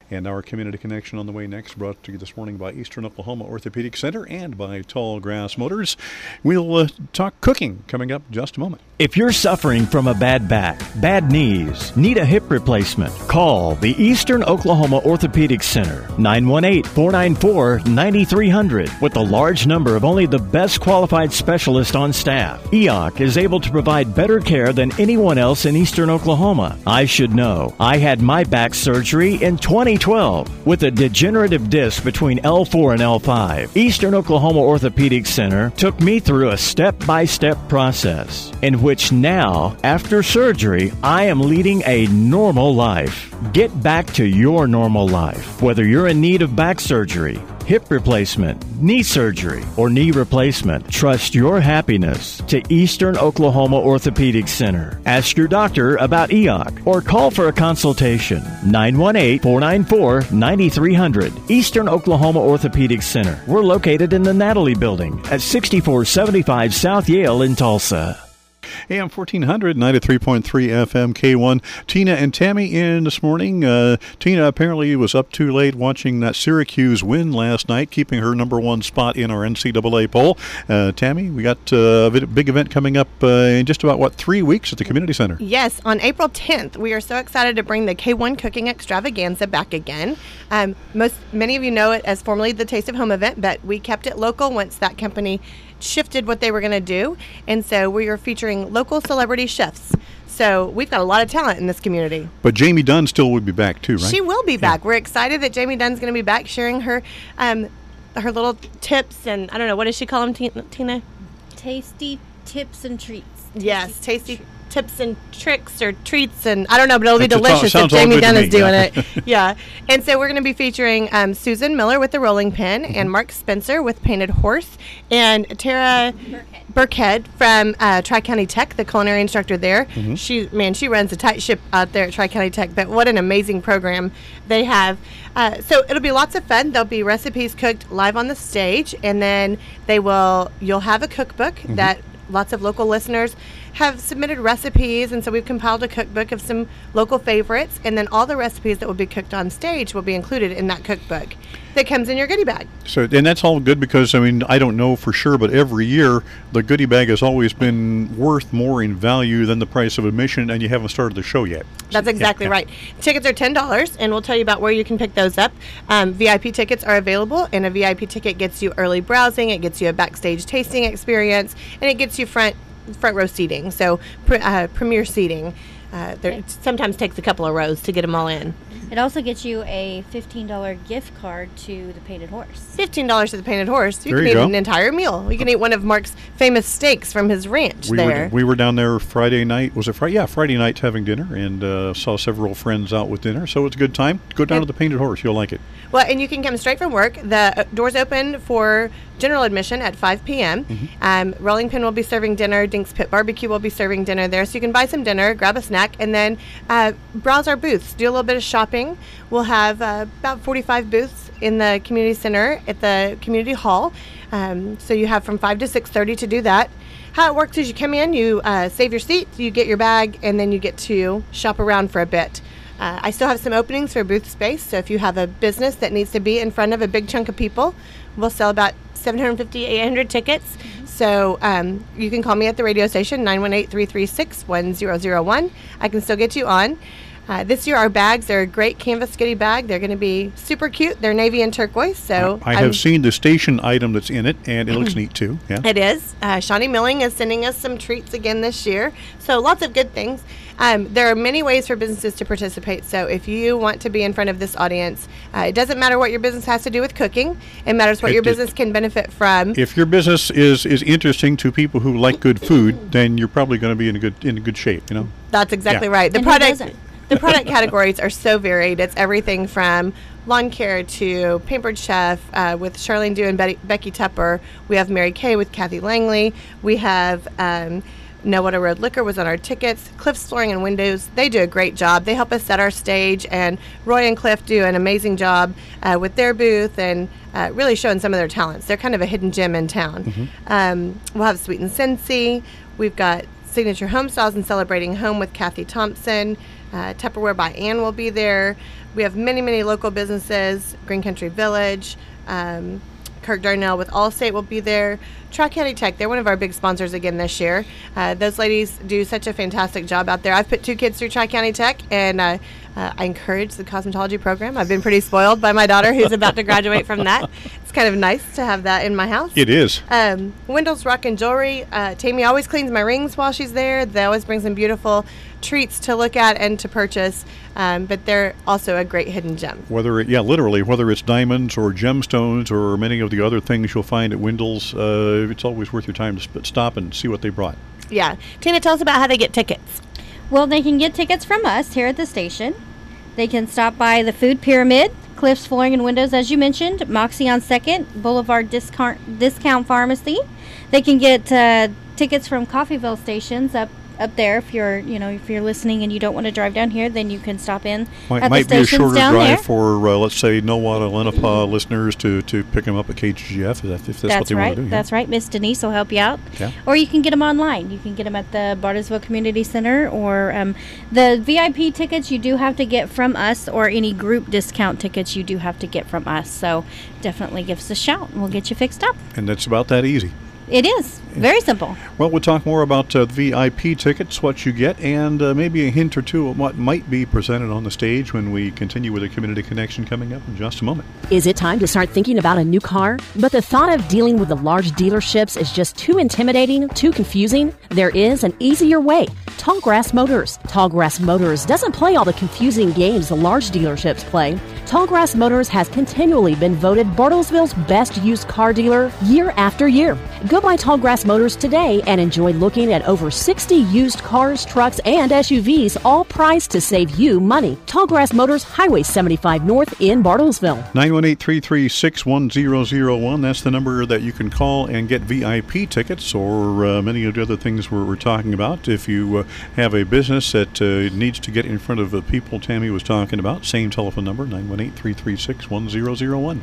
And our Community Connection on the way next, brought to you this morning by Eastern Oklahoma Orthopedic Center and by Tall Grass Motors. We'll talk cooking coming up in just a moment. If you're suffering from a bad back, bad knees, need a hip replacement, call the Eastern Oklahoma Orthopedic Center, 918-494-9300. With a large number of only the best qualified specialists on staff, EOC is able to provide better care than anyone else in Eastern Oklahoma. I should know. I had my back surgery in 2012 with a degenerative disc between L4 and L5. Eastern Oklahoma Orthopedic Center took me through a step-by-step process in which now, after surgery, I am leading a normal life. Get back to your normal life. Whether you're in need of back surgery, hip replacement, knee surgery, or knee replacement, trust your happiness to Eastern Oklahoma Orthopedic Center. Ask your doctor about EOC or call for a consultation. 918-494-9300. Eastern Oklahoma Orthopedic Center. We're located in the Natalie Building at 6475 South Yale in Tulsa. AM 1400, 93.3 FM K1. Tina and Tammy in this morning. Tina apparently was up too late watching that Syracuse win last night, keeping her number one spot in our NCAA poll. Tammy, we got a big event coming up in just about, 3 weeks at the Community Center? Yes, on April 10th. We are so excited to bring the K1 Cooking Extravaganza back again. Many of you know it as formerly the Taste of Home event, but we kept it local once that company shifted what they were going to do, and so we are featuring local celebrity chefs. So we've got a lot of talent in this community. But Jamie Dunn still would be back too, right? She will be back. We're excited that Jamie Dunn's going to be back sharing her little tips, and I don't know, what does she call them, Tina? Tasty tips and treats. Yes, tasty tips and tricks or treats, and I don't know, but it'll be delicious if sounds all Jamie good to Dunn me, is doing yeah. it. Yeah. And so we're going to be featuring Susan Miller with the Rolling Pin, and Mark Spencer with Painted Horse, and Tara Burkhead from Tri-County Tech, the culinary instructor there. Mm-hmm. She runs a tight ship out there at Tri-County Tech, but what an amazing program they have. So it'll be lots of fun. There'll be recipes cooked live on the stage, and then you'll have a cookbook that lots of local listeners have submitted recipes, and so we've compiled a cookbook of some local favorites, and then all the recipes that will be cooked on stage will be included in that cookbook that comes in your goodie bag. So, and that's all good because, I don't know for sure, but every year the goodie bag has always been worth more in value than the price of admission, and you haven't started the show yet. That's exactly right. Tickets are $10, and we'll tell you about where you can pick those up. VIP tickets are available, and a VIP ticket gets you early browsing, it gets you a backstage tasting experience, and it gets you front row seating, so premier seating. It sometimes takes a couple of rows to get them all in. It also gets you a $15 gift card to the Painted Horse. $15 to the Painted Horse. You there can you eat go. an entire meal. You can eat one of Mark's famous steaks from his ranch We were down there Friday night. Was it Friday? Yeah, Friday night having dinner, and saw several friends out with dinner. So it's a good time. Go down to the Painted Horse. You'll like it. Well, and you can come straight from work. The doors open for general admission at 5 p.m. Mm-hmm. Rolling Pin will be serving dinner. Dink's Pit Barbecue will be serving dinner there. So you can buy some dinner, grab a snack, and then browse our booths. Do a little bit of shopping. We'll have about 45 booths in the community center at the community hall. So you have from 5 to 6:30 to do that. How it works is you come in, you save your seat, you get your bag, and then you get to shop around for a bit. I still have some openings for booth space, so if you have a business that needs to be in front of a big chunk of people, we'll sell about 750, 800 tickets. So you can call me at the radio station, 918-336-1001. I can still get you on. This year our bags are a great canvas goodie bag. They're going to be super cute. They're navy and turquoise. So I have seen the station item that's in it, and it looks neat too. Yeah, it is. Shawnee Milling is sending us some treats again this year. So lots of good things. There are many ways for businesses to participate. So if you want to be in front of this audience, it doesn't matter what your business has to do with cooking. It matters what your business can benefit from. If your business is interesting to people who like good food, then you're probably going to be in a good shape. That's exactly right. The product categories are so varied. It's everything from lawn care to Pampered Chef with Charlene Dew and Becky Tupper. We have Mary Kay with Kathy Langley. We have Nowata Road Liquor was on our tickets. Cliff's Flooring and Windows, they do a great job. They help us set our stage, and Roy and Cliff do an amazing job with their booth and really showing some of their talents. They're kind of a hidden gem in town. Mm-hmm. We'll have Sweet and Scentsy. We've got Signature Home Styles and Celebrating Home with Kathy Thompson. Tupperware by Ann will be there. We have many, many local businesses. Green Country Village, Kirk Darnell with Allstate will be there. Tri-County Tech, they're one of our big sponsors again this year. Those ladies do such a fantastic job out there. I've put 2 kids through Tri-County Tech, and I encourage the cosmetology program. I've been pretty spoiled by my daughter who's about to graduate from that. It's kind of nice to have that in my house. It is. Wendell's Rock and Jewelry. Tammy always cleans my rings while she's there. They always bring some beautiful treats to look at and to purchase, but they're also a great hidden gem. Literally, whether it's diamonds or gemstones or many of the other things you'll find at Wendell's, it's always worth your time to stop and see what they brought. Yeah. Tina, tell us about how they get tickets. Well, they can get tickets from us here at the station. They can stop by the Food Pyramid, Cliff's Flooring and Windows, as you mentioned, Moxie on 2nd, Boulevard Discount Pharmacy. They can get tickets from Coffeyville stations up there. If you're listening and you don't want to drive down here, then you can stop in at the stations down there. Might be a shorter drive for, let's say, Nowata, Lenapaw listeners to pick them up at KGF, if that's what they want to do. Yeah. That's right. Miss Denise will help you out. Yeah. Or you can get them online. You can get them at the Bartlesville Community Center, or the VIP tickets you do have to get from us, or any group discount tickets you do have to get from us. So definitely give us a shout, and we'll get you fixed up. And that's about that easy. It is. Very simple. Well, we'll talk more about VIP tickets, what you get, and maybe a hint or two of what might be presented on the stage when we continue with the Community Connection coming up in just a moment. Is it time to start thinking about a new car? But the thought of dealing with the large dealerships is just too intimidating, too confusing? There is an easier way. Tallgrass Motors. Tallgrass Motors doesn't play all the confusing games the large dealerships play. Tallgrass Motors has continually been voted Bartlesville's best used car dealer year after year. Go by Tallgrass Motors today and enjoy looking at over 60 used cars, trucks, and SUVs, all priced to save you money. Tallgrass Motors, Highway 75 North in Bartlesville. 918-336-1001. That's the number that you can call and get VIP tickets or many of the other things we're talking about. If you have a business that needs to get in front of the people Tammy was talking about, same telephone number, 918-336-1001.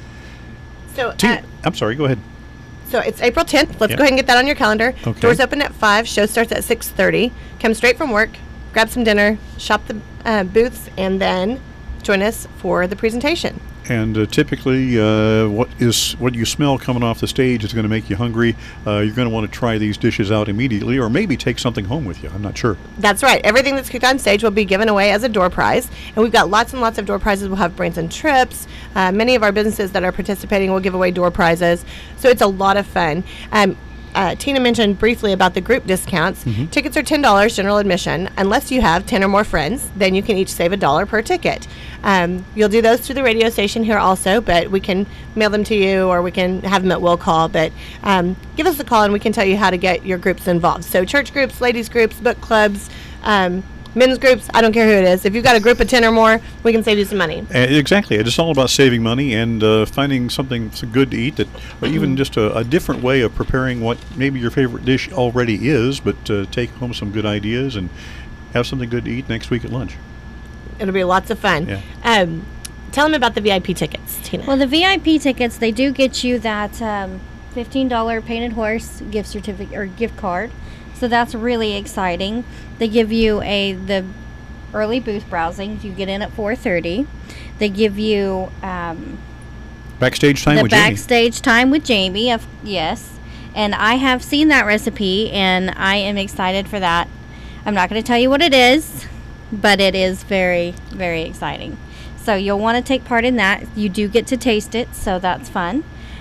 So, I'm sorry, go ahead. So it's April 10th. Let's go ahead and get that on your calendar. Okay. Doors open at 5. Show starts at 6:30. Come straight from work, grab some dinner, shop the booths, and then join us for the presentation. And typically, what you smell coming off the stage is going to make you hungry. You're going to want to try these dishes out immediately, or maybe take something home with you. I'm not sure. That's right. Everything that's cooked on stage will be given away as a door prize, and we've got lots and lots of door prizes. We'll have Branson Trips. Many of our businesses that are participating will give away door prizes, so it's a lot of fun. Tina mentioned briefly about the group discounts. Mm-hmm. Tickets are $10 general admission. Unless you have 10 or more friends, then you can each save $1 per ticket. You'll do those through the radio station here also, but we can mail them to you or we can have them at will call. But give us a call and we can tell you how to get your groups involved. So church groups, ladies groups, book clubs, men's groups, I don't care who it is. If you've got a group of 10 or more, we can save you some money. Exactly. It's all about saving money and finding something good to eat, or even just a different way of preparing what maybe your favorite dish already is, but take home some good ideas and have something good to eat next week at lunch. It'll be lots of fun. Yeah. Tell them about the VIP tickets, Tina. Well, the VIP tickets, they do get you that $15 Painted Horse gift certificate or gift card. So that's really exciting. They give you the early booth browsing. You get in at 4:30. They give you backstage time with Jamie. The backstage time with Jamie, yes. And I have seen that recipe, and I am excited for that. I'm not going to tell you what it is, but it is very, very exciting. So you'll want to take part in that. You do get to taste it, so that's fun.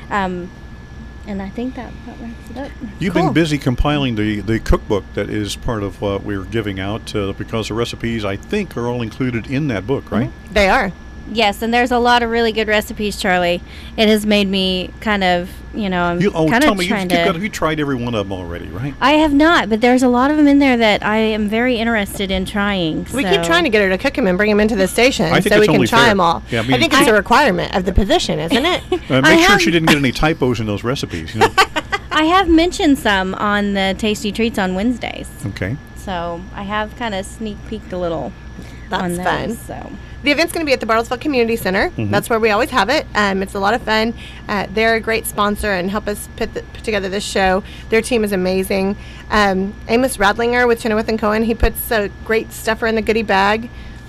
And I think that wraps it up. You've been busy compiling the cookbook that is part of what we're giving out because the recipes, I think, are all included in that book, right? Mm-hmm. They are. Yes, and there's a lot of really good recipes, Charlie. It has made me kind of, tell me, you tried every one of them already, right? I have not, but there's a lot of them in there that I am very interested in trying. We keep trying to get her to cook them and bring them into the station so we can try them all. Yeah, I think it's a requirement of the position, isn't it? Make sure she didn't get any typos in those recipes. I have mentioned some on the Tasty Treats on Wednesdays. Okay. So I have kind of sneak peeked a little. That's fun. So. The event's going to be at the Bartlesville Community Center. Mm-hmm. That's where we always have it. It's a lot of fun. They're a great sponsor and help us put together this show. Their team is amazing. Amos Radlinger with Chenoweth & Cohen, he puts a great stuffer in the goodie bag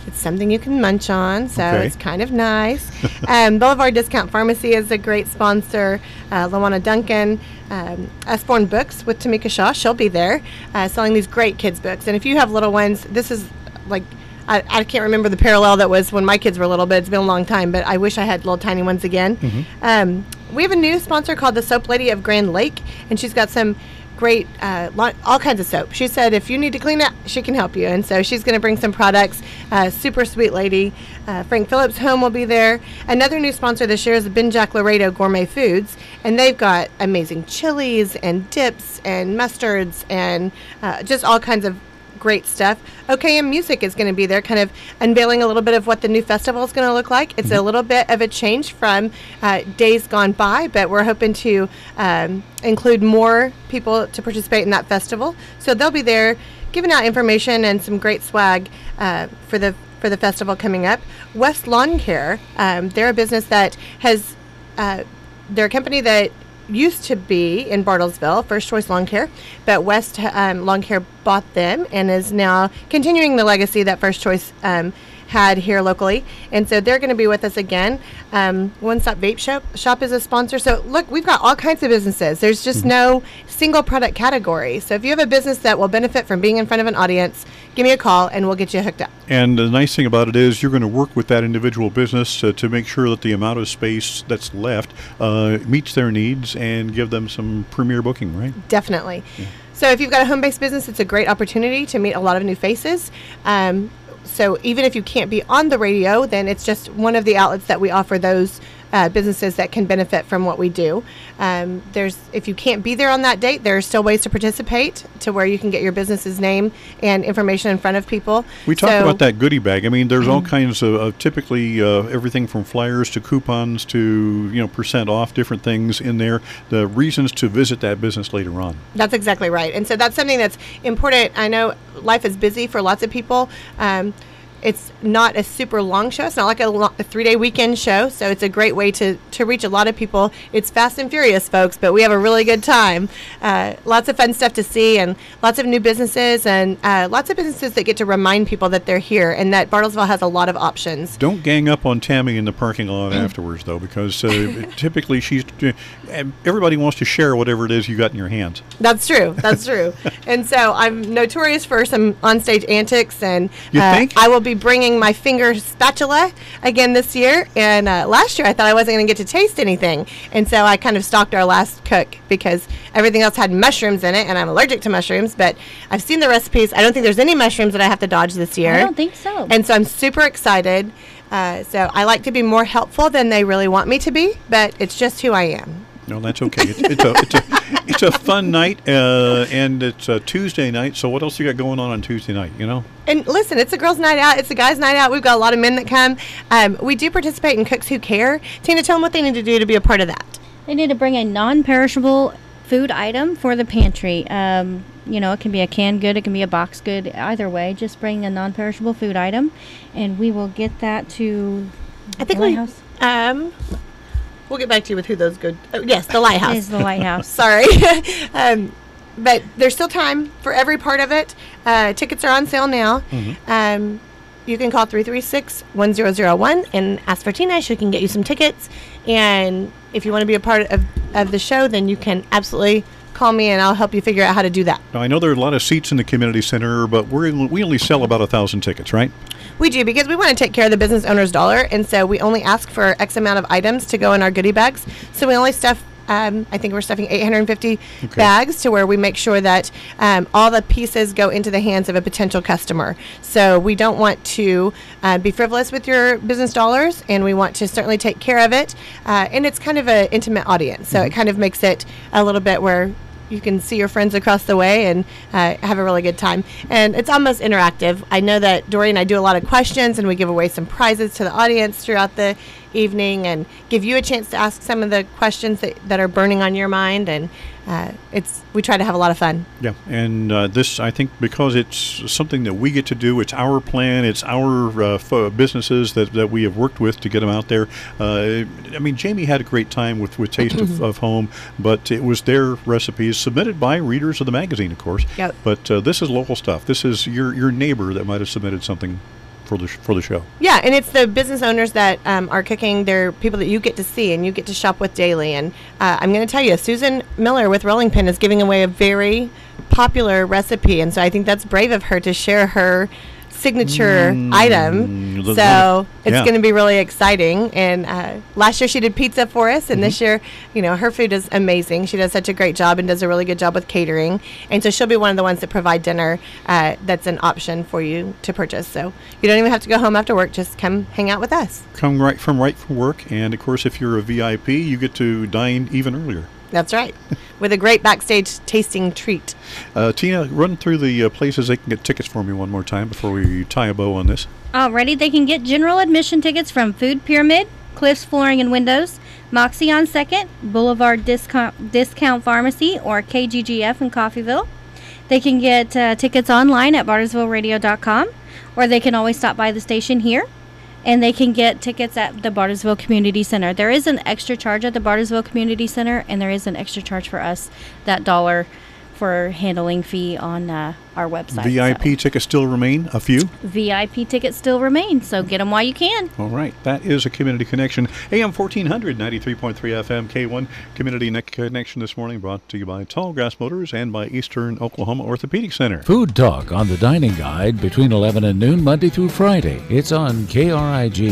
It's something you can munch on, so Okay. it's kind of nice. Boulevard Discount Pharmacy is a great sponsor. Lawana Duncan, Usborne Books with Tamika Shaw, she'll be there selling these great kids' books. And if you have little ones, this is like, I can't remember the parallel that was when my kids were little, but it's been a long time, but I wish I had little tiny ones again. We have a new sponsor called the Soap Lady of Grand Lake, and she's got some great, all kinds of soap. She said if you need to clean up, she can help you. And so she's going to bring some products. Super sweet lady. Frank Phillips Home will be there. Another new sponsor this year is Ben Jack Laredo Gourmet Foods. And they've got amazing chilies and dips and mustards and just all kinds of great stuff. OKM Music is going to be there, kind of unveiling a little bit of what the new festival is going to look like. It's a little bit of a change from days gone by, but we're hoping to include more people to participate in that festival. So they'll be there giving out information and some great swag for the festival coming up. West Lawn Care, they're a business that has, they're a company that used to be in Bartlesville, First Choice Lawn Care, but West Lawn Care bought them and is now continuing the legacy that First Choice had here locally. And so they're going to be with us again. One Stop Vape Shop is a sponsor. So look, we've got all kinds of businesses. There's just no single product category. So if you have a business that will benefit from being in front of an audience, give me a call and we'll get you hooked up. And the nice thing about it is you're going to work with that individual business to make sure that the amount of space that's left meets their needs and give them some premier booking, right? Definitely. So if you've got a home-based business, it's a great opportunity to meet a lot of new faces. So even if you can't be on the radio, then it's just one of the outlets that we offer those businesses that can benefit from what we do. If you can't be there on that date, there are still ways to participate to where you can get your business's name and information in front of people. We talked about that goodie bag. I mean, there's all kinds of typically everything from flyers to coupons to percent off, different things in there. The reasons to visit that business later on. That's exactly right. And so that's something that's important. I know life is busy for lots of people. It's not a super long show. It's not like a 3-day weekend show, so it's a great way to reach a lot of people. It's fast and furious, folks, but we have a really good time. Lots of fun stuff to see and lots of new businesses and lots of businesses that get to remind people that they're here and that Bartlesville has a lot of options. Don't gang up on Tammy in the parking lot afterwards, though, because typically everybody wants to share whatever it is you got in your hands. That's true. That's true. And so I'm notorious for some onstage antics, and You think? I will be bringing my finger spatula again this year. And last year I thought I wasn't going to get to taste anything, and so I kind of stalked our last cook because everything else had mushrooms in it, and I'm allergic to mushrooms. But I've seen the recipes. I don't think there's any mushrooms that I have to dodge this year. I don't think so. And so I'm super excited. So I like to be more helpful than they really want me to be, but it's just who I am. No, that's okay. It's a fun night, and it's a Tuesday night. So what else you got going on Tuesday night? And listen, it's a girls' night out. It's a guys' night out. We've got a lot of men that come. We do participate in Cooks Who Care. Tina, tell them what they need to do to be a part of that. They need to bring a non-perishable food item for the pantry. It can be a canned good, it can be a box good. Either way, just bring a non-perishable food item, and we will get that to the Lighthouse. We'll get back to you with who those good. Oh, yes, the Lighthouse. Is the Lighthouse. Sorry. But there's still time for every part of it. Tickets are on sale now. You can call 336-1001 and ask for Tina. She can get you some tickets. And if you want to be a part of the show, then you can absolutely call me and I'll help you figure out how to do that. Now, I know there are a lot of seats in the community center, but we only sell about 1,000 tickets, right? We do, because we want to take care of the business owner's dollar, and so we only ask for X amount of items to go in our goodie bags. So we only stuff, I think we're stuffing 850 bags to where we make sure that all the pieces go into the hands of a potential customer. So we don't want to be frivolous with your business dollars, and we want to certainly take care of it. And it's kind of an intimate audience, so it kind of makes it a little bit where you can see your friends across the way and have a really good time. And it's almost interactive. I know that Dory and I do a lot of questions, and we give away some prizes to the audience throughout the evening and give you a chance to ask some of the questions that are burning on your mind. And we try to have a lot of fun. Yeah, and this, I think, because it's something that we get to do, it's our plan, it's our businesses that we have worked with to get them out there. Jamie had a great time with Taste of Home, but it was their recipes submitted by readers of the magazine, of course. Yep. But this is local stuff. This is your neighbor that might have submitted something for the show. Yeah, and it's the business owners that are cooking. They're people that you get to see and you get to shop with daily. And I'm going to tell you, Susan Miller with Rolling Pin is giving away a very popular recipe, and so I think that's brave of her to share her signature item. So it's going to be really exciting. And last year she did pizza for us, and this year, her food is amazing. She does such a great job and does a really good job with catering. And so she'll be one of the ones that provide dinner that's an option for you to purchase. So you don't even have to go home after work. Just come hang out with us. Come right from work. And, of course, if you're a VIP, you get to dine even earlier. That's right. With a great backstage tasting treat. Tina, run through the places they can get tickets for me one more time before we tie a bow on this. Alrighty, they can get general admission tickets from Food Pyramid, Cliffs Flooring and Windows, Moxie on 2nd, Boulevard Discount Pharmacy, or KGGF in Coffeyville. They can get tickets online at bartersvilleradio.com, or they can always stop by the station here. And they can get tickets at the Bartersville Community Center. There is an extra charge at the Bartersville Community Center, and there is an extra charge for us, that $1 for handling fee on our website. VIP tickets still remain, a few? VIP tickets still remain, so get them while you can. All right. That is a Community Connection. AM 1400, 93.3 FM, K1. Community Connection this morning brought to you by Tallgrass Motors and by Eastern Oklahoma Orthopedic Center. Food Talk on the Dining Guide between 11 and noon, Monday through Friday. It's on KRIG.